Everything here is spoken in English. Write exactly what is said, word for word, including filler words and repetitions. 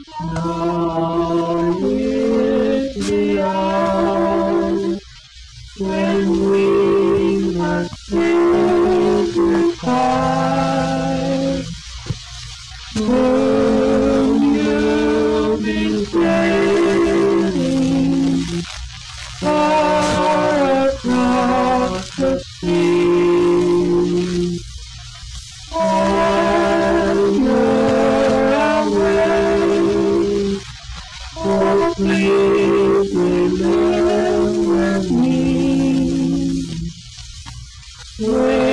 Nor is the hour when we must say goodbye. Soon you'll be sailing far across the sea, and you're away. Oh, please remember me.